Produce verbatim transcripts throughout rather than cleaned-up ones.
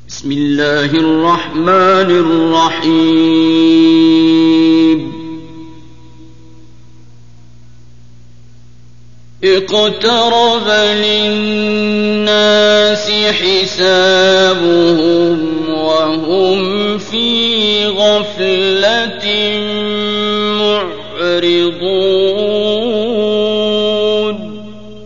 بسم الله الرحمن الرحيم اقترب للناس حسابهم وهم في غفلة معرضون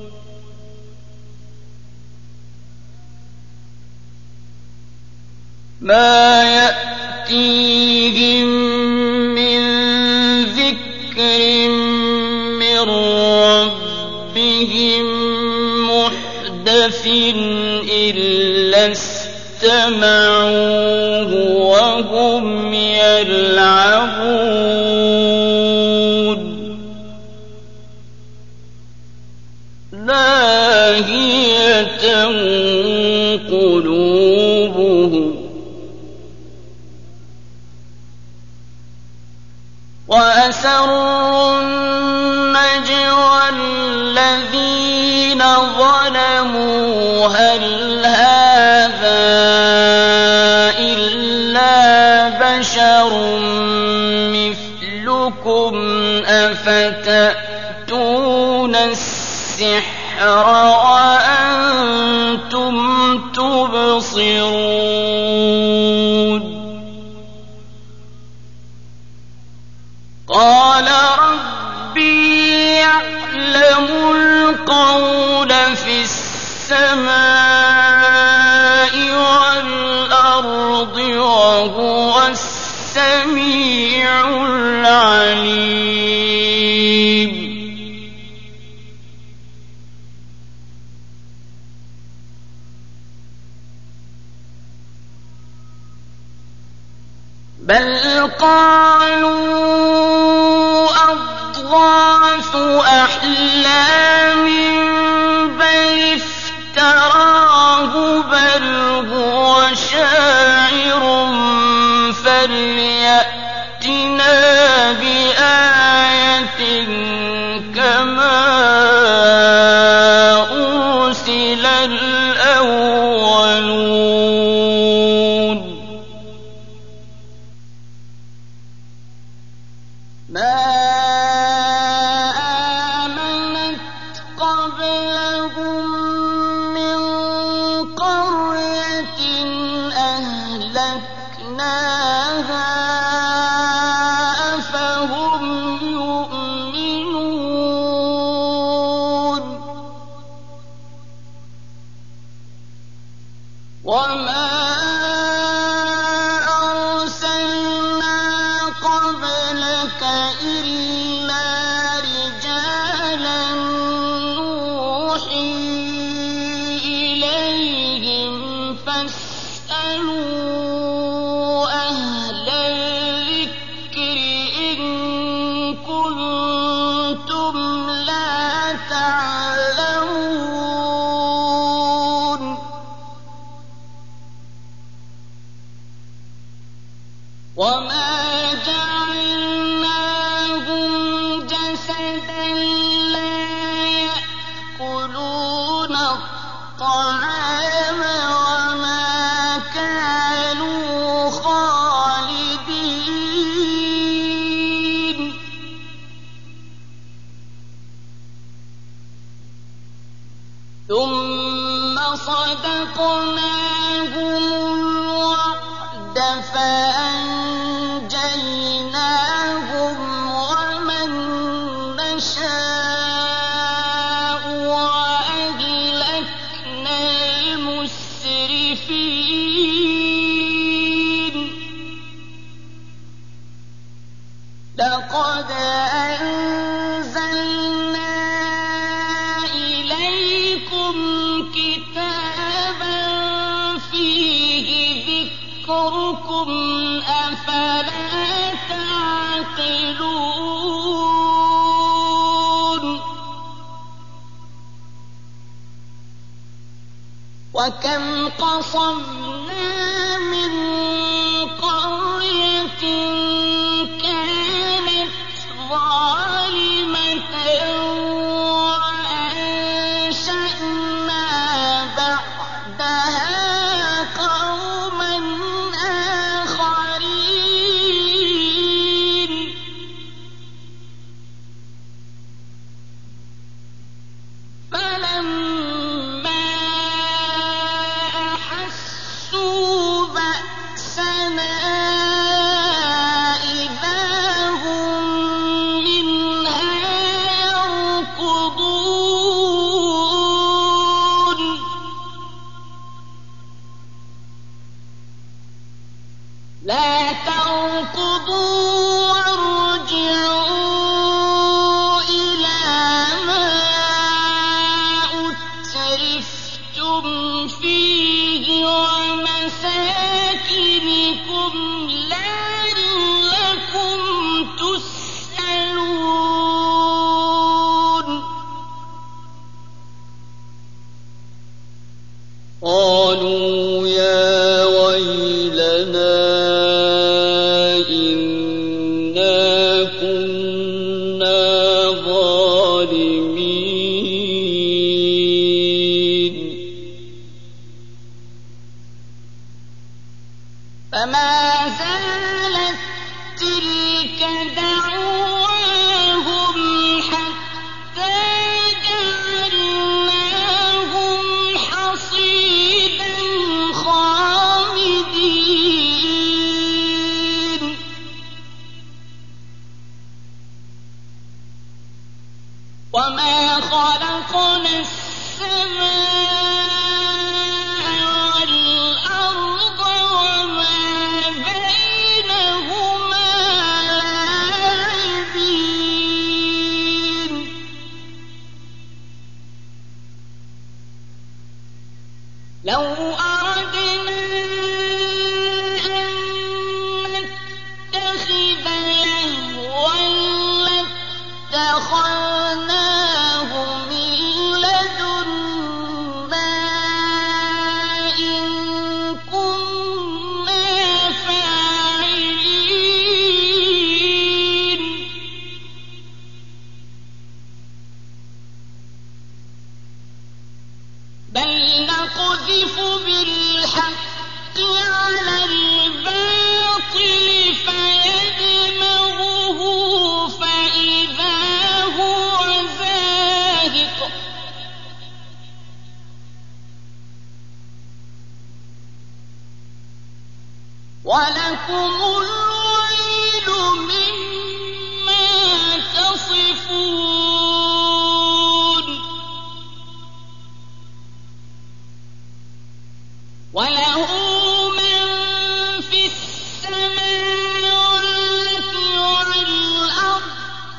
ما يأتيهم من ذكر من ربهم محدث إلا استمعوه وهم يلعبون لاهية قلوبهم وأسروا النجوى الذين ظلموا هل هذا إلا بشر مثلكم أفتأتون السحر وأنتم تبصرون قال ربي يعلم القول في السماء والأرض وهو السميع العليم بل قالوا أضغاث أحلام بل افتراه بل هو شاعر فليأتنا بآية كما أرسل الأولون ما آمنت قبلهم من قرية أهلكناها أفهم يؤمنون وما وما جعلناهم جسدا لا يأكلون الطعام وما كانوا خالدين ثم صدقناهم الوعد فأنجيناهم ومن نشاء وأهلكنا المسرفين لقد أنزلنا إليكم كتابا فيه ذكركم أفلا تعقلون وكم قصمنا من قرية كانت ظالمة وأنشأنا بعدها قوما لا تركضوا وارجعوا إلى ما أترفتم فيه ومساكنكم لعلكم تسألون قالوا يا ويلنا إنا كنا ظالمين فما زالت تلك دعواهم حتى جعلناهم حصيدا خامدين وما خلقنا السماء والأرض وما بينهما لاعبين لو أردنا أن نتخذ لهوا لاتخذناه من لدنا إن كنا فاعلين بل نقذف بالحق على الباطل فيدمغه فإذا هو زاهق ولكم الويل مما تصفون وله من في السماوات والأرض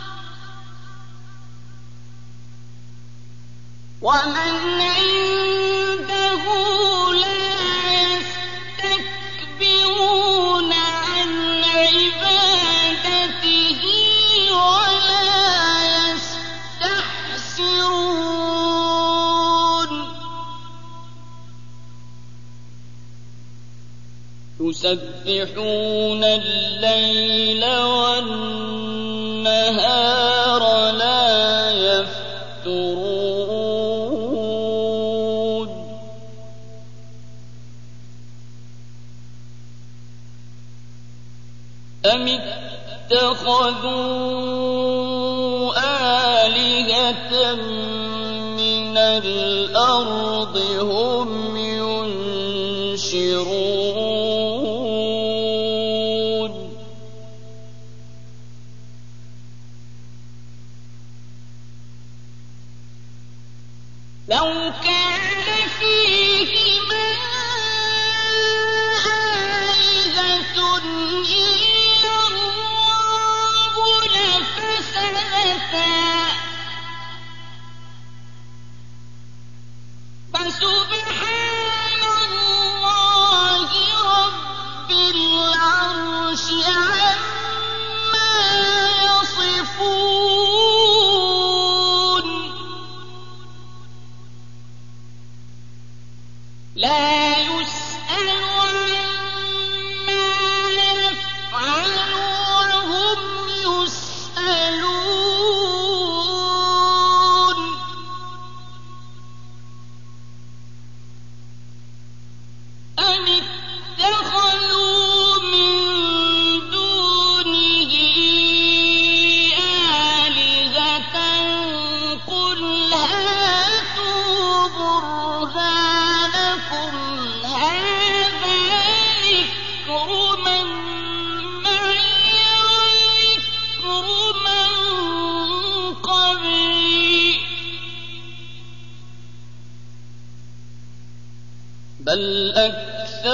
ومن عنده لا يستكبرون عن عبادته ولا يستحسرون يسبحون الليل والنهار لا يفترون أم اتخذوا آلهة من الأرض هم ينشرون لو كان فيهما آلهة إلا الله لفسدتا فسبحان الله رب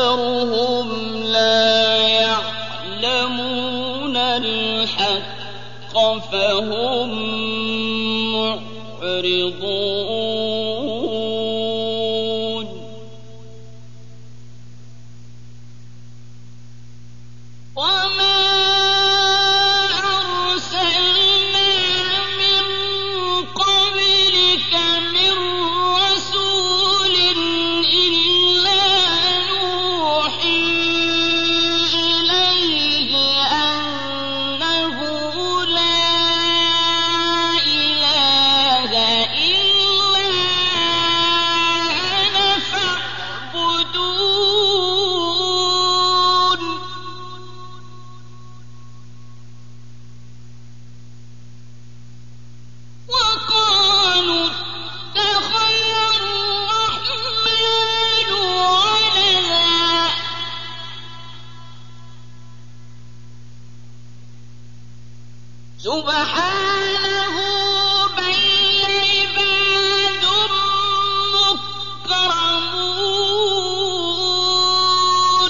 أَكْثَرُهُمْ لَا يَعْلَمُونَ الْحَقَّ فَهُم مُّعْرِضُونَ وَمَا أَرْسَلْنَا مِن قَبْلِكَ مِن رَّسُولٍ إِلَّا نُوحِي إِلَيْهِ أَنَّهُ لَا إِلَٰهَ إِلَّا أَنَا فَاعْبُدُونِ وَقَالُوا اتَّخَذَ الرَّحْمَٰنُ وَلَدًا سُبْحَانَهُ بَلْ عِبَادٌ مُّكْرَمُونَ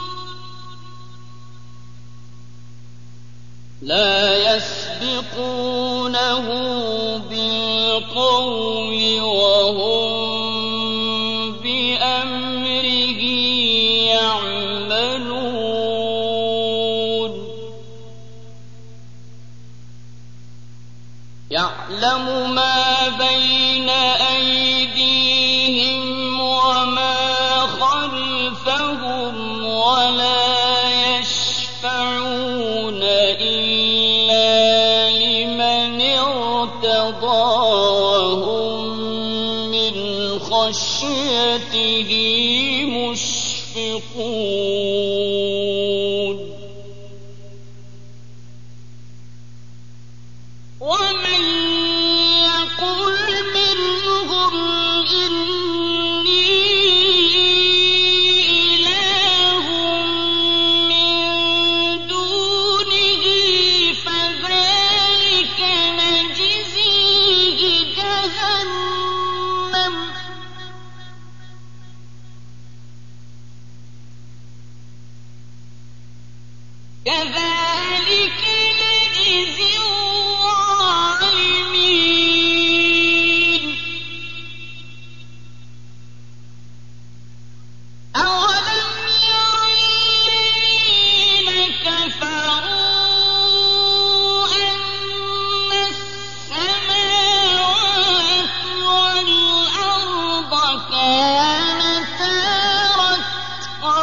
لَا يَسْبِقُونَهُ بِالْقَوْلِ وَهُم بِأَمْرِهِ يَعْمَلُونَ يَعْلَمُ مَا بَيْنَ أَيْدِيهِمْ وَمَا خَلْفَهُمْ وَلَا يَشْفَعُونَ إِلَّا لِمَنِ ارْتَضَىٰ وَهُم مِّنْ خَشْيَتِهِ مُشْفِقُونَ وَمَن يَقُلْ مِنْهُمْ إِنِّي إِلَٰهٌ مِّن دُونِهِ فَذَٰلِكَ نَجْزِيهِ جَهَنَّمَ كَذَٰلِكَ نَجْزِي الظَّالِمِينَ أَوَلَمْ يَرَ الَّذِينَ كَفَرُوا أَنَّ السَّمَاوَاتِ وَالْأَرْضَ كَانَتَا رَتْقًا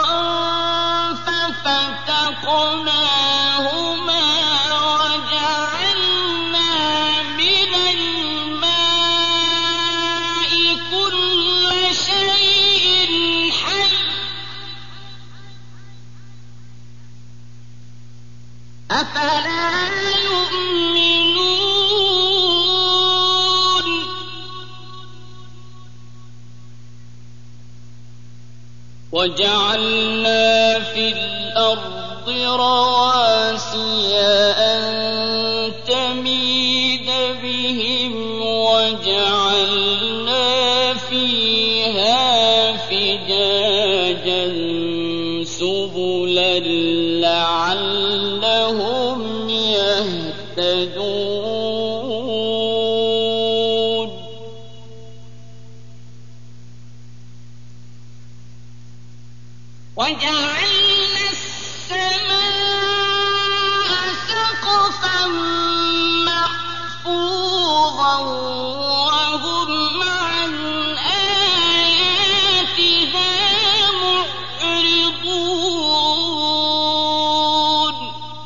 فَفَتَقْنَاهُمَا وَجَعَلْنَا مِنَ الْمَاءِ كُلَّ شَيْءٍ حَيٍّ ۖ أَفَلَا يُؤْمِنُونَ وَجَعَلْنَا فِي الْأَرْضِ رَوَاسِيَ أَن تَمِيدَ بِهِمْ وَجَعَلْنَا فِيهَا فِجَاجًا سُبُلًا لَّعَلَّهُمْ يَهْتَدُونَ وَجَعَلْنَا السَّمَاءَ سَقْفًا مَّحْفُوظًا وَهُمْ عَنْ آيَاتِهَا مُعْرِضُونَ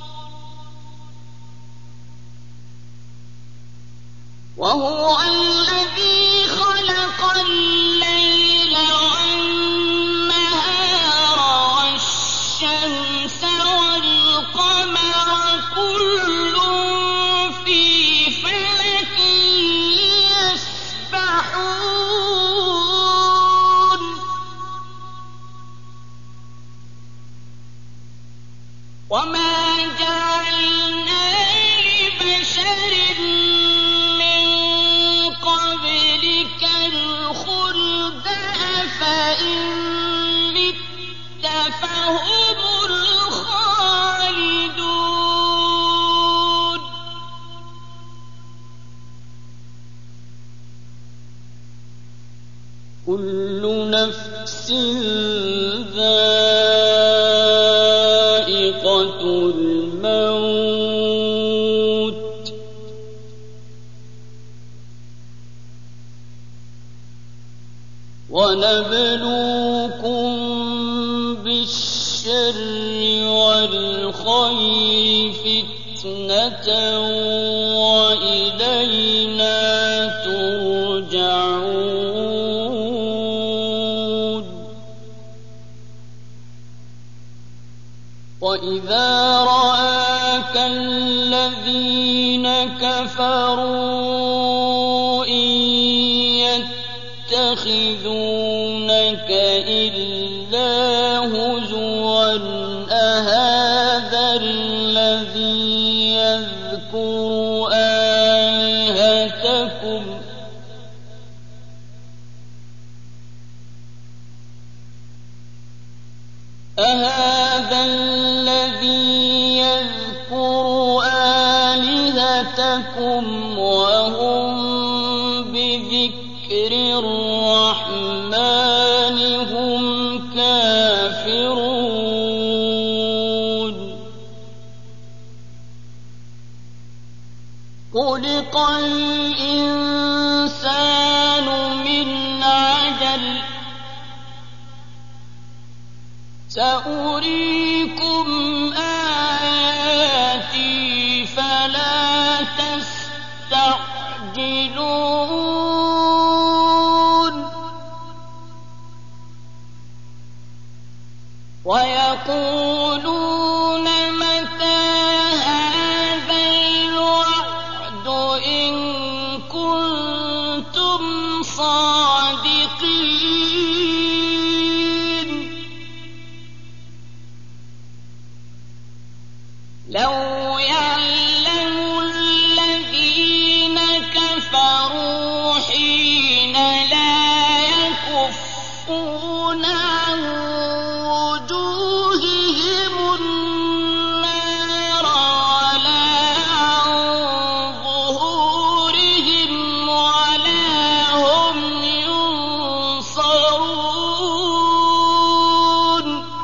وَهُوَ الَّذِي خَلَقَ اللَّيْلَ وَالنَّهَارَ وَالشَّمْسَ وَالْقَمَرَ كُلٌّ فِي فَلَكٍ يَسْبَحُونَ وَمَا جَعَلْنَا لِبَشَرٍ مِّن قَبْلِكَ الْخُلْدَ أَفَإِن مِّتَّ فهم الخالدون كل نفس ذائقة الموت ونبلوكم بالشر والخير فتنة وإلينا ترجعون وإذا رآك الذين كفروا إن يتخذونك إلا هزوا أهذا الذي يذكر آلهتكم أهذا الذي يذكر آلهتكم وهم بذكر الرحمن هم كافرون خلق الإنسان من عجل سأريكم آياتي فلا تستعجلون ويقولون متى هذا الوعد إن كنتم صادقين لو يعلم الذين كفروا حين لا يكفون عن وجوههم النار ولا عن ظهورهم ولا هم ينصرون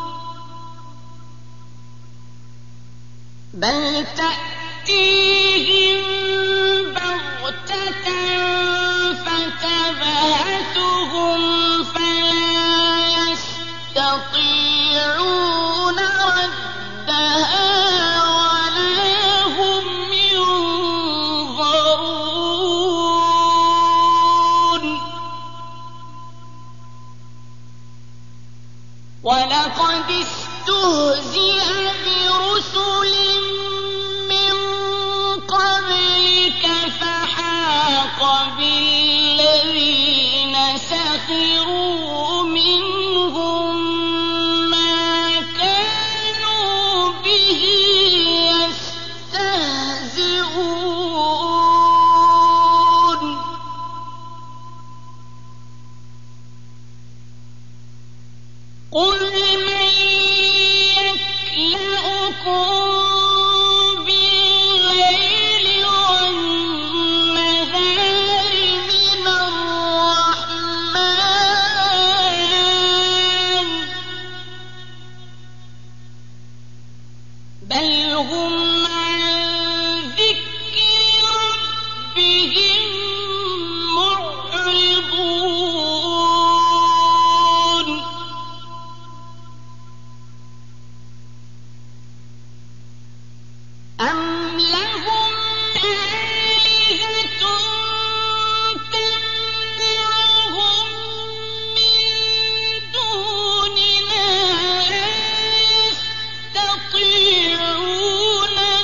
بل تأتيهم بغتة فتبهتهم فلا يستطيعون ردها ولا هم ينظرون ولقد استهزئ برسل من قبلك فحاق بالذين سخروا منهم ما كانوا به يستهزئون قل من يكلؤكم بالليل والنهار من الرحمن بل هم عن ذكر ربهم معرضون أم لهم آلهة تمنعهم من دوننا لا يستطيعون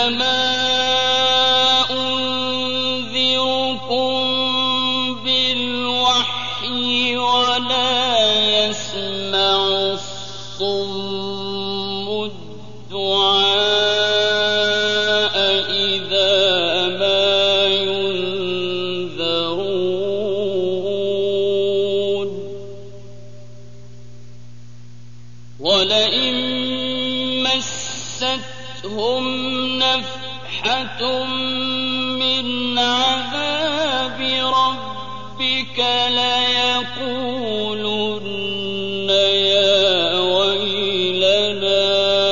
إنما أنذركم بالوحي ولا يسمع الصم الدعاء إذا ما ينذرون ولئن مستهم نفحة من عذاب ربك ليقولن يا ويلنا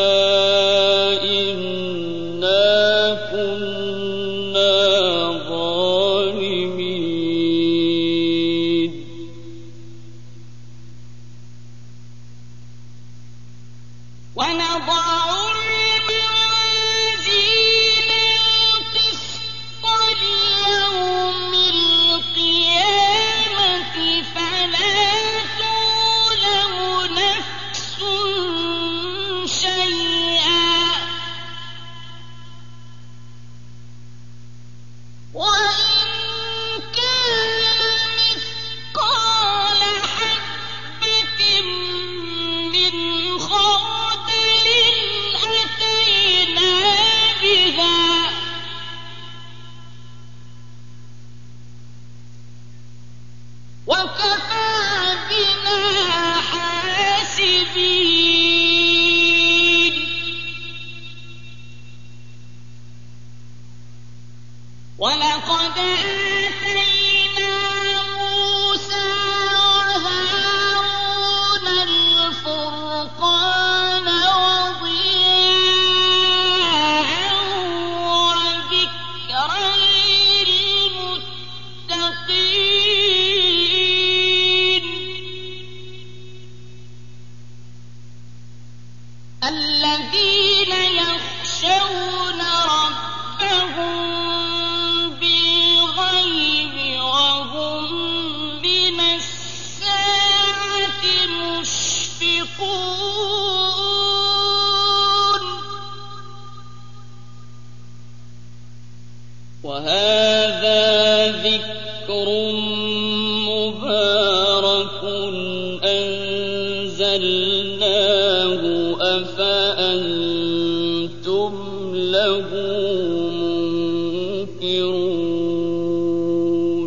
إنا كنا ظالمين ونضع الموازين القسط ليوم القيامة فلا تظلم نفس شيئا وإن كان مثقال حبة من خردل أتينا بها وكفى بنا حاسبين ولقد آتينا موسى وهارون الفرقان وضياء وذكرا للمتقين الذين يخشون ربهم بالغيب وهم من الساعة مشفقون وهذا ذكر مبارك أنزلناه أفأنتم له منكرون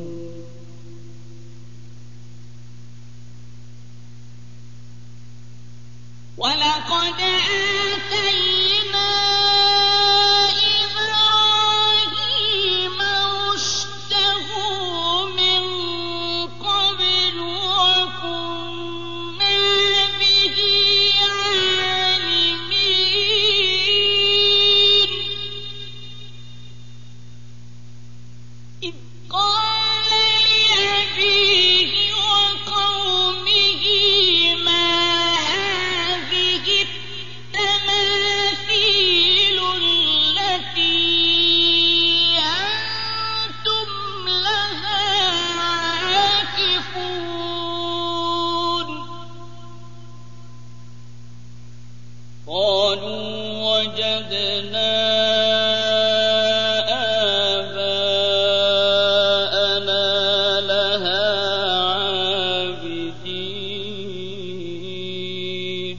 ولقد آتينا إبراهيم رشده من قبل وكنا به عالمين إذ قال لأبيه وقومه ما هذه التماثيل التي أنتم لها عاكفون قالوا وجدنا آباءنا لها عابدين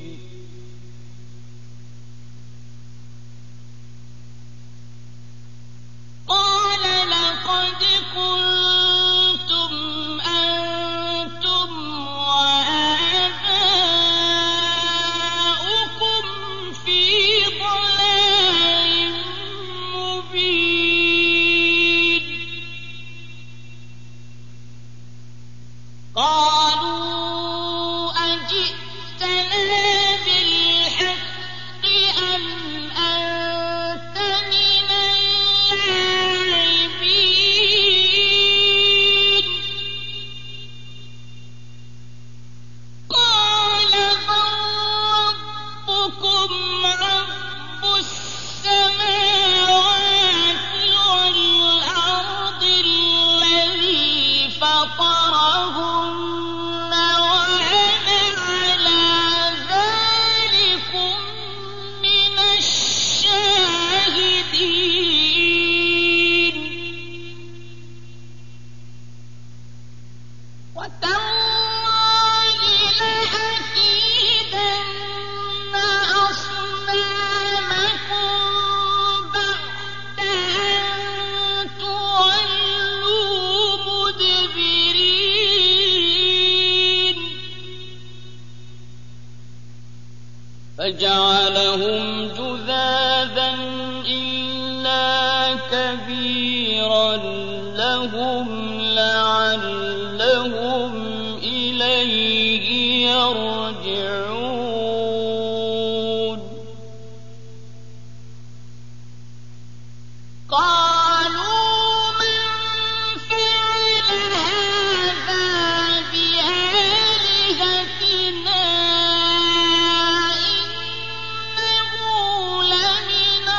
قال لقد كنتم أنتم وآباؤكم في ضلال مبين قالوا أجئتنا بالحق أم أنت من اللاعبين قال بل ربكم رب السماوات فجعلهم جذاذا إلا كبيرا لهم لعلهم إليه يرجعون قالوا من فعل هذا بآلهتنا إنه لمن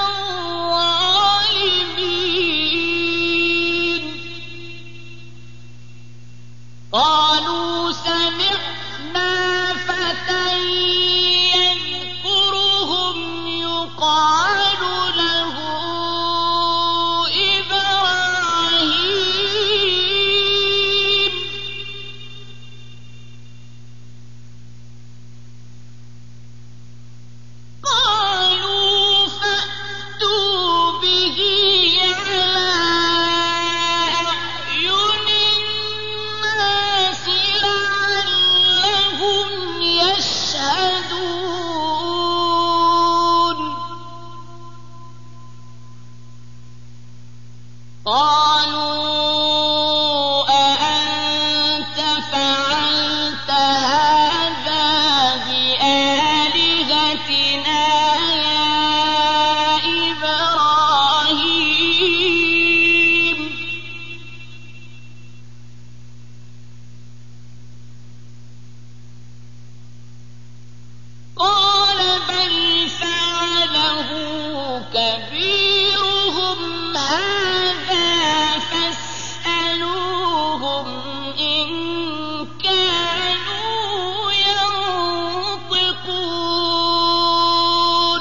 الظالمين قالوا سمعنا فتى يذكرهم يقال له إبراهيم قالوا فأتوا به على أعين الناس لعلهم يشهدون قالوا أأنت فعلت هذا بآلهتنا يا إبراهيم قال بل فعله كبيرهم هذا فاسألوهم إن كانوا ينطقون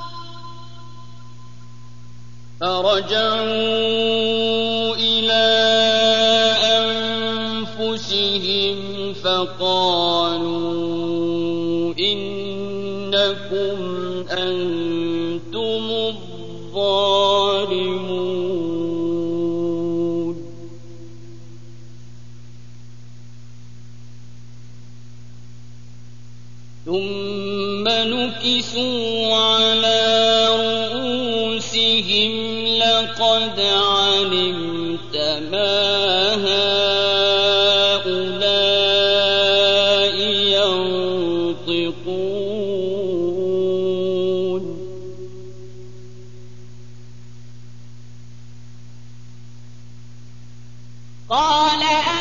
فرجعوا إلى أنفسهم فقالوا إنكم أنتم الظالمون ثم نكسوا على رؤوسهم لقد علمت ما هؤلاء ينطقون قال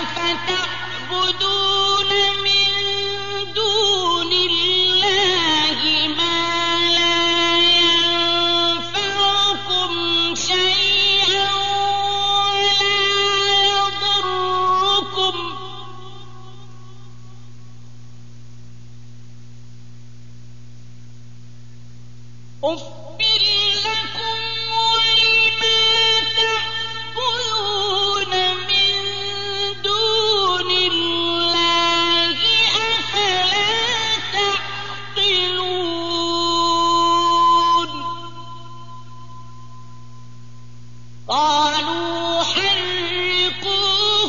أفتعبدون من دون الله ما لا ينفعكم شيئا ولا يضركم أفٍ لكم ولما تعبدون من دون الله أفلا تعقلون قالوا حرقوه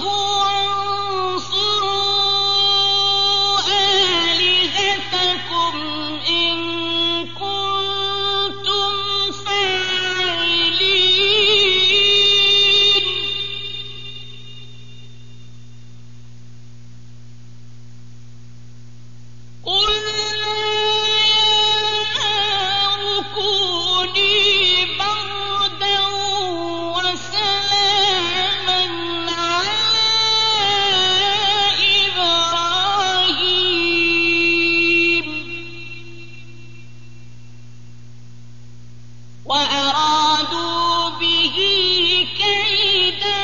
وانصروا آلهتكم إن كنتم فاعلين قلنا يا نار كوني بردا وسلاما على إبراهيم وأرادوا به كيدا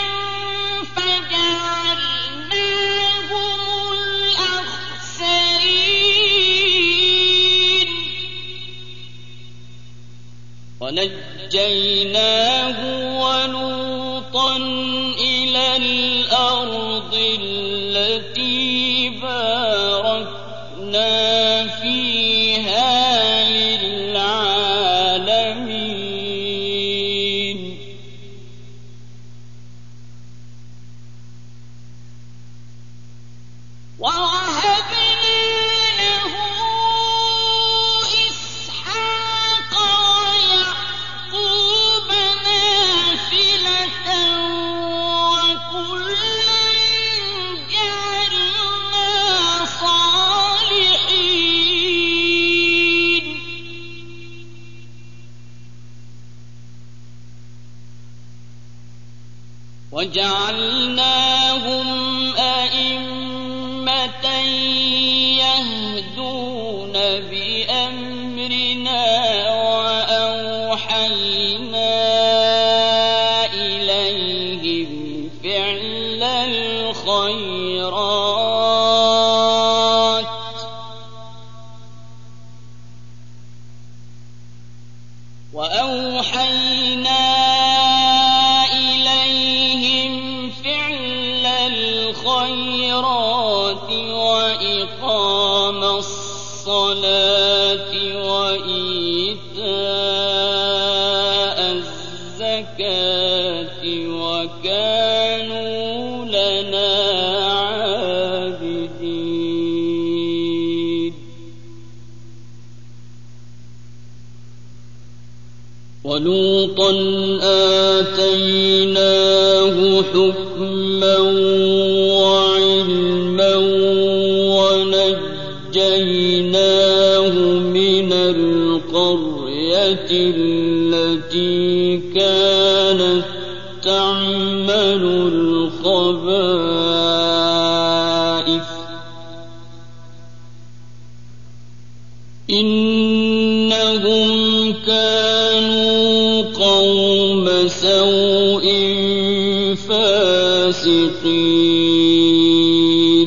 فجعلناهم الأخسرين ونجيناه ولوطا إلى الأرض التي باركنا فيها للعالمين ووهبنا له إسحاق وجعلناهم أئمة يهدون بأمرنا وأوحينا إليهم فعل الخيرات وأوحينا الخيرات وإقام الصلاة وإيتاء الزكاة وكانوا لنا عابدين ولوطا آتيناه حكما وعلما ونجيناه من القرية التي كانت تعمل الخبائث إنهم كانوا قوم سوء فاسقين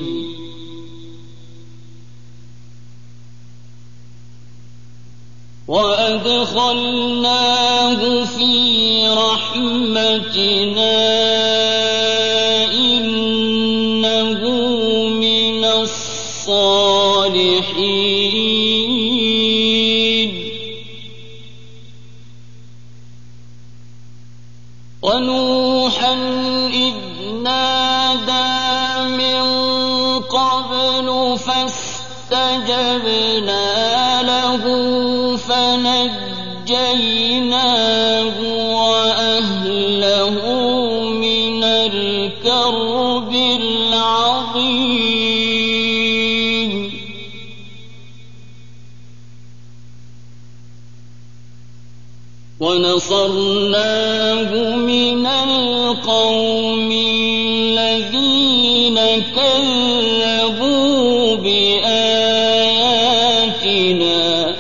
وأدخلناه في رحمتنا إنه من الصالحين ونوحا إذ نادى من قبل فاستجبنا له فنجيناه وأهله من الكرب العظيم ونصرناه من القوم الذين كذبوا بآياتنا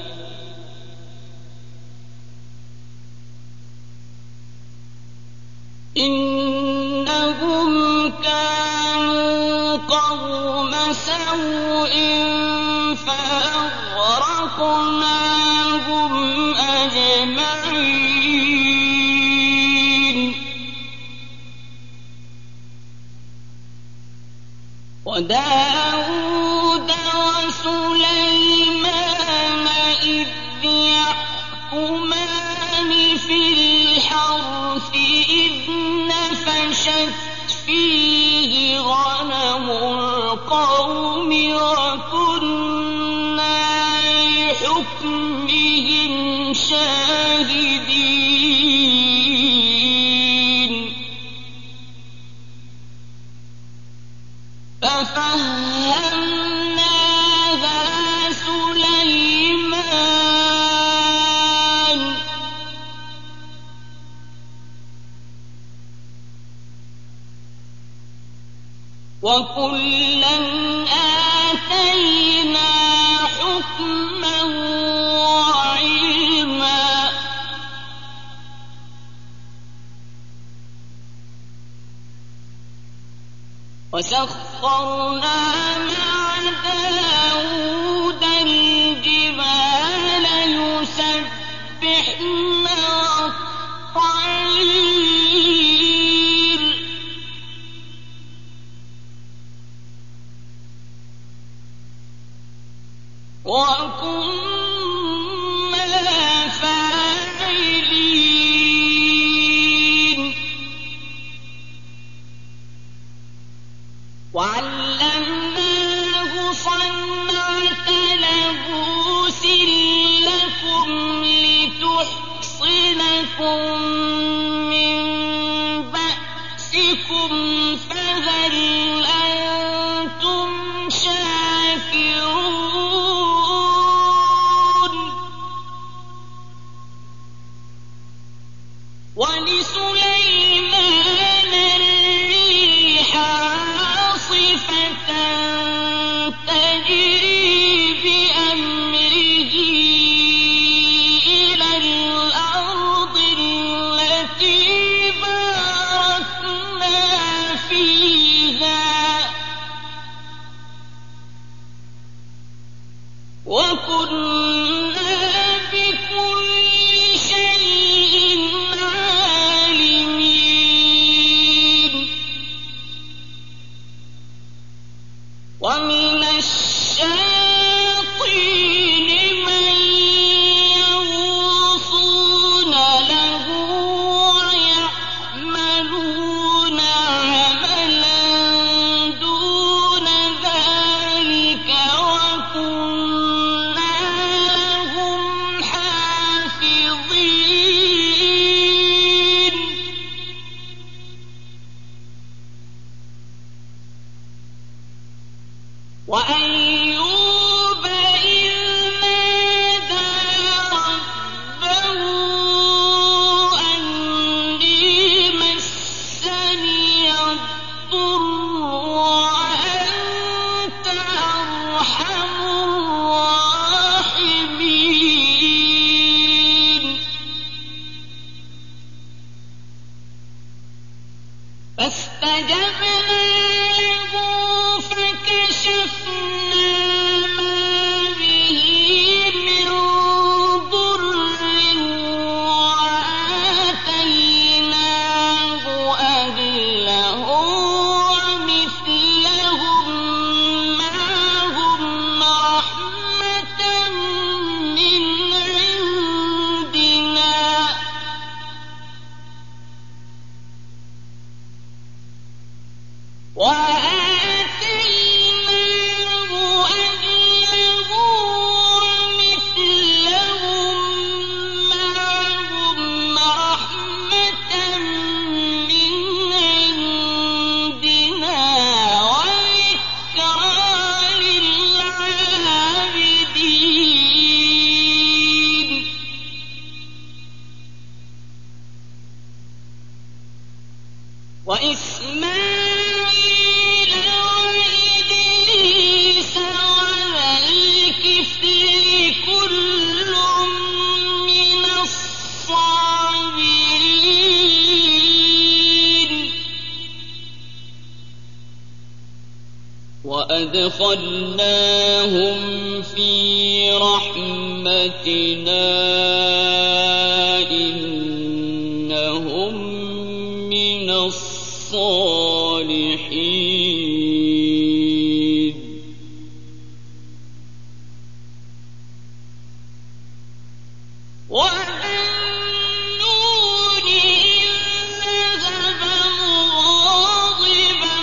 إنهم كانوا قوم سوء فأغرقناهم أجمعين وداود وسليمان إذ يحكمان في الحرث إذ نفشت فيه غنم القوم وكنا لحكمهم شاهدين ففهمناها سليمان وكلا آتينا حكما وعلما وسخرنا مع داود الجبال يسبحن والطير وكنا فاعلين وعلمناه صنعة لبوس لكم لتحصنكم من بأسكم فهل أنتم شاكرون ولسليمان وَكُنَّا بِكُلِّ شَيْءٍ عَالِمِينَ وَمِنَ الشَّيَاطِينِ مَن يَغُوصُونَ لَهُ وَيَعْمَلُونَ عَمَلًا دُونَ ذَٰلِكَ وَكُنَّا لَهُمْ حَافِظِينَ وَأَيُّوبَ إِذْ نَادَىٰ رَبَّهُ أَنِّي مَسَّنِيَ الضُّرُّ وَأَنتَ أَرْحَمُ الرَّاحِمِينَ فَاسْتَجَبْنَا لَهُ فَكَشَفْنَا مَا بِهِ مِن ضُرٍّ وَآتَيْنَاهُ أَهْلَهُ وَمِثْلَهُم مَّعَهُمْ رَحْمَةً مِّنْ عِندِنَا وَآتَيْنَاهُ أَهْلَهُ وَمِثْلَهُم مَّعَهُمْ رَحْمَةً مِّنْ عِندِنَا وَذِكْرَىٰ لِلْعَابِدِينَ وَإِسْمَاعِيلَ وَإِدْرِيسَ وَذَا الْكِفْلِ كُلٌّ مِّنَ الصَّابِرِينَ وَأَدْخَلْنَاهُمْ فِي رَحْمَتِنَا إِنَّهُم مِّنَ الصَّالِحِينَ وَذَا النُّونِ إِذ ذَهَبَ مُغَاضِبًا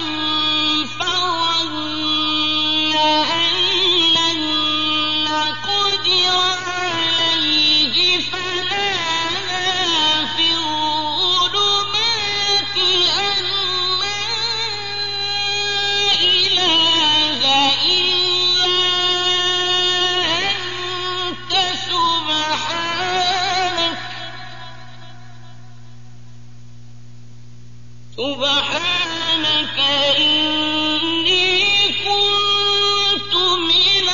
فَظَنَّ أَن لَّن نَّقْدِرَ عَلَيْهِ فَنَادَىٰ فِي الظُّلُمَاتِ أَن لَّا إِلَٰهَ إِلَّا أَنتَ سُبْحَانَكَ سُبْحَانَكَ إِنِّي كُنتُ مِنَ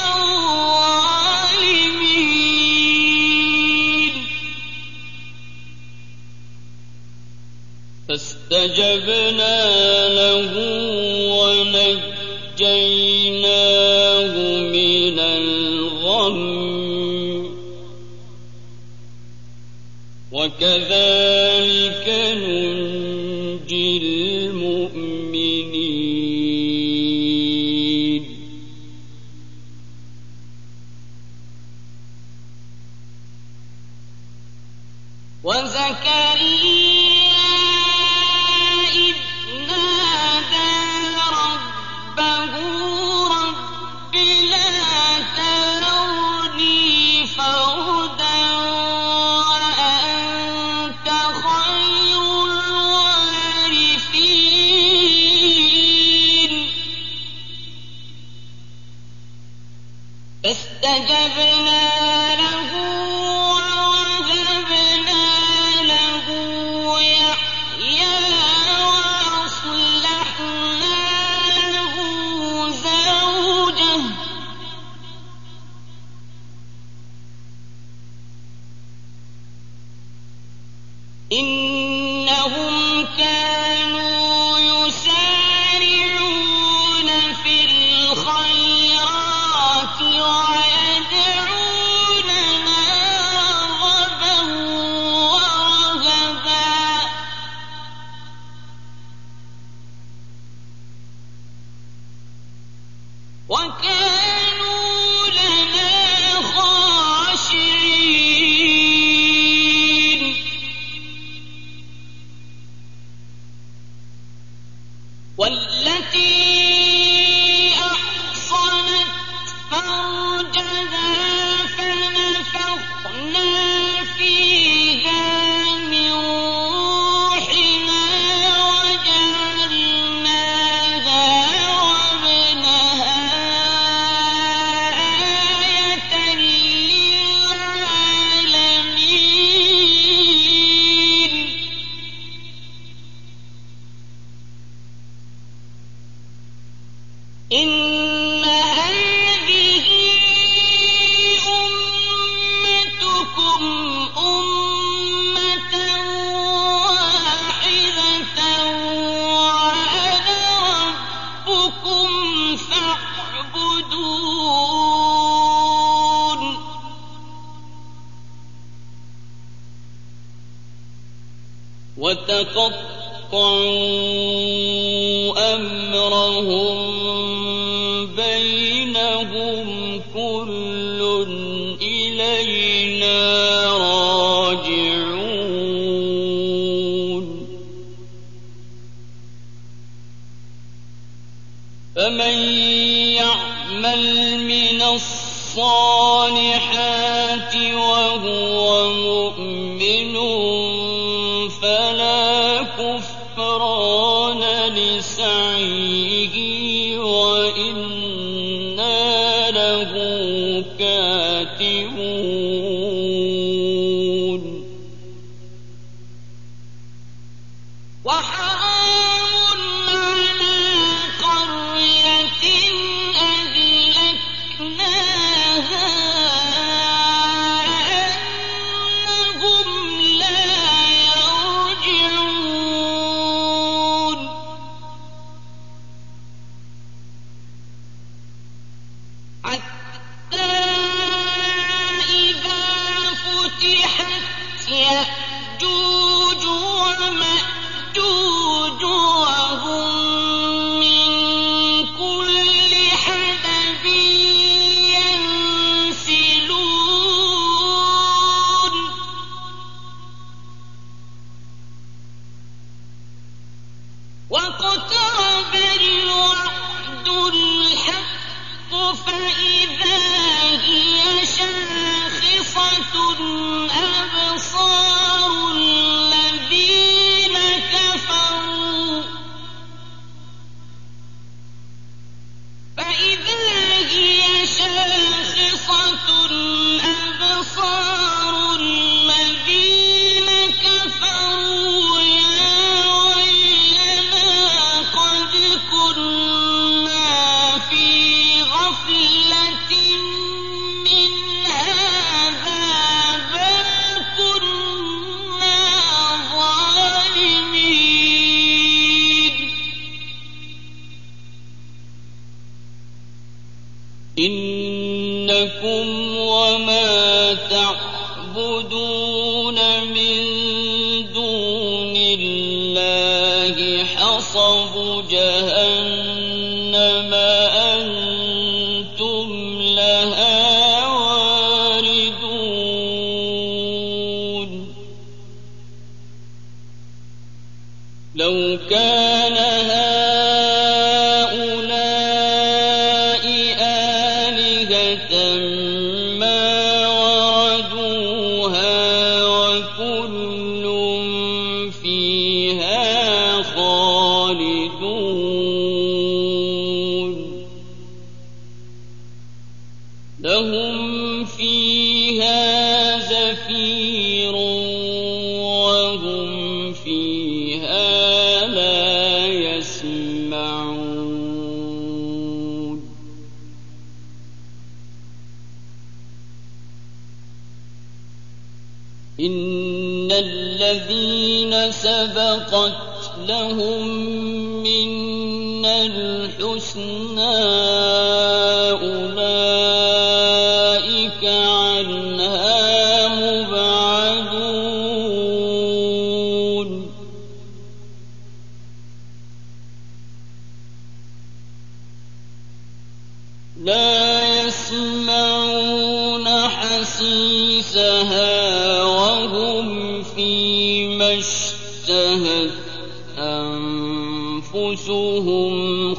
الظَّالِمِينَ فَاسْتَجَبْنَا لَهُ وَنَجَّيْنَاهُ مِنَ الْغَمِّ وَكَذَٰلِكَ نُنجِي الْمُؤْمِنِينَ وَزَكَرِيَّا إِذْ نَادَىٰ رَبَّهُ رَبِّ لَا تَذَرْنِي فَرْدًا وَأَنتَ وكانوا لنا خاشعين والتي أحصنت فرجها فنفخنا فيها من روحنا وجعلناها وابنها آية للعالمين إن هذه أمتكم أمة واحدة وأنا ربكم فاعبدون وتقطعوا أمرهم بينهم كل إلينا راجعون فمن يعمل من الصالحات وهو مؤمن فلا كفران لسعيه وإنا له كاتبون وحرام على قرية أهلكناها أنهم لا يرجعون حتى إذا فتحت يأجوج ومأجوج وهم من كل حدب ينسلون واقترب الوعد الحق فإذا هي شاخصة أبصار الذين كفروا فإذا هي شاخصة أبصار الذين كفروا يا ويلنا قد كنا في غفلة من هذا بل كنا ظالمين إنكم وما تعبدون من دون الله حصب جهنم أنتم لها واردون لو كان هؤلاء آلهة ما وردوها وكل فيها خالدون لهم فيها زفير وهم فيها لا يسمعون إن الذين سبقت لهم منا الحسنى أولئك عنها مبعدون لا يسمعون حسيسها وهم فيما اشتهت أنفسهم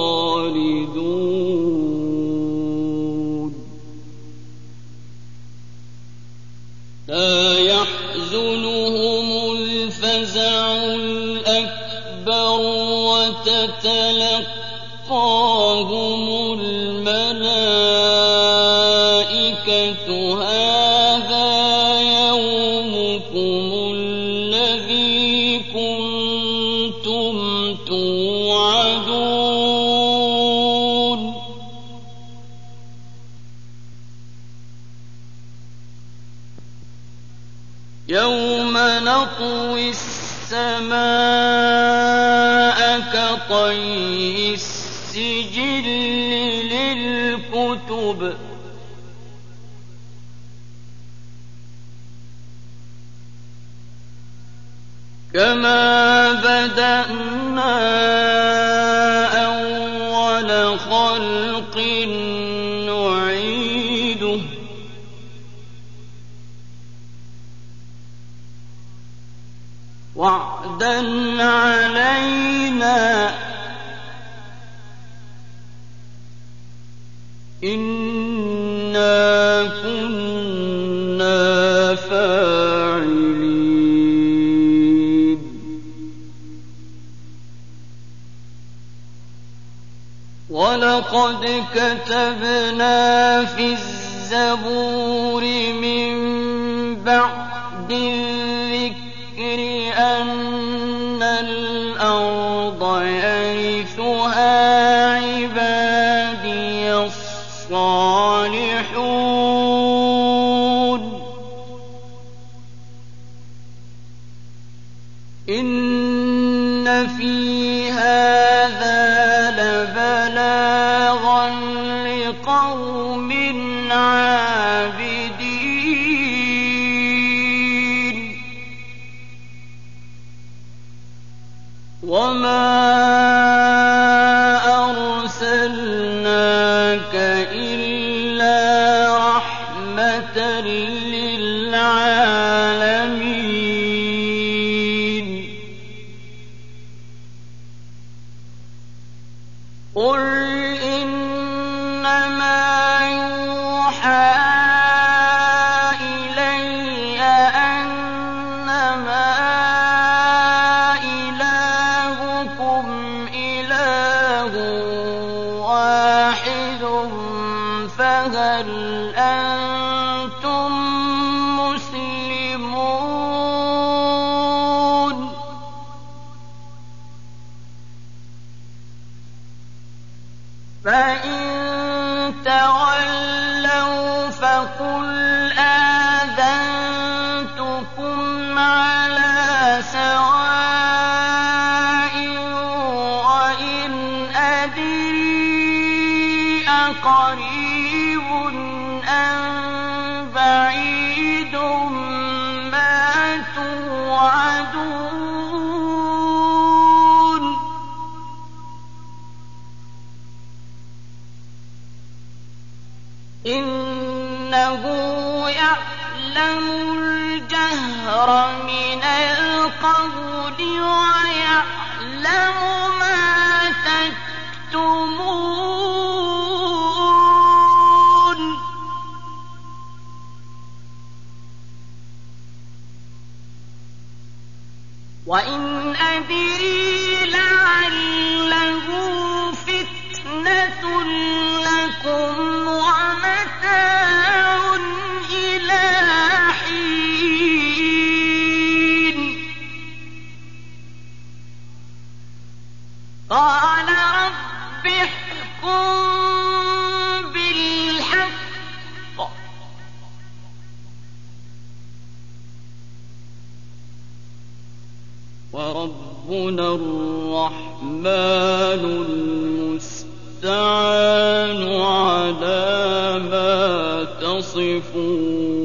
خالدون لا يحزنهم الفزع الأكبر وتتلقاهم الملائكة هذا يومكم الذي كنتم توعدون يوم نطوي السماء كطي السجل للكتب كما بدأنا أول خلق نعيده وعدا علينا إنا كنا فاعلين ولقد كتبنا في الزبور من بعد الذكر أن الأرض يرثها عبادي الصالحون إن في هذا لبلاغا لقوم عابدين وما أرسلناك إلا رحمة للعالمين قل إنما يوحى إلي أنما إلهكم إله واحد فهل أنتم مسلمون فإن تولوا فقل آذنتكم على سواء وإن أدري أقريب أم بعيد ما توعدون إنه يعلم الجهر من القول ويعلم ما تكتمون وإن أدري لعله فتنة لكم ومتاع إلى حين قال رب احكم بالحق وربنا الرحمن المستعان على ما تصفون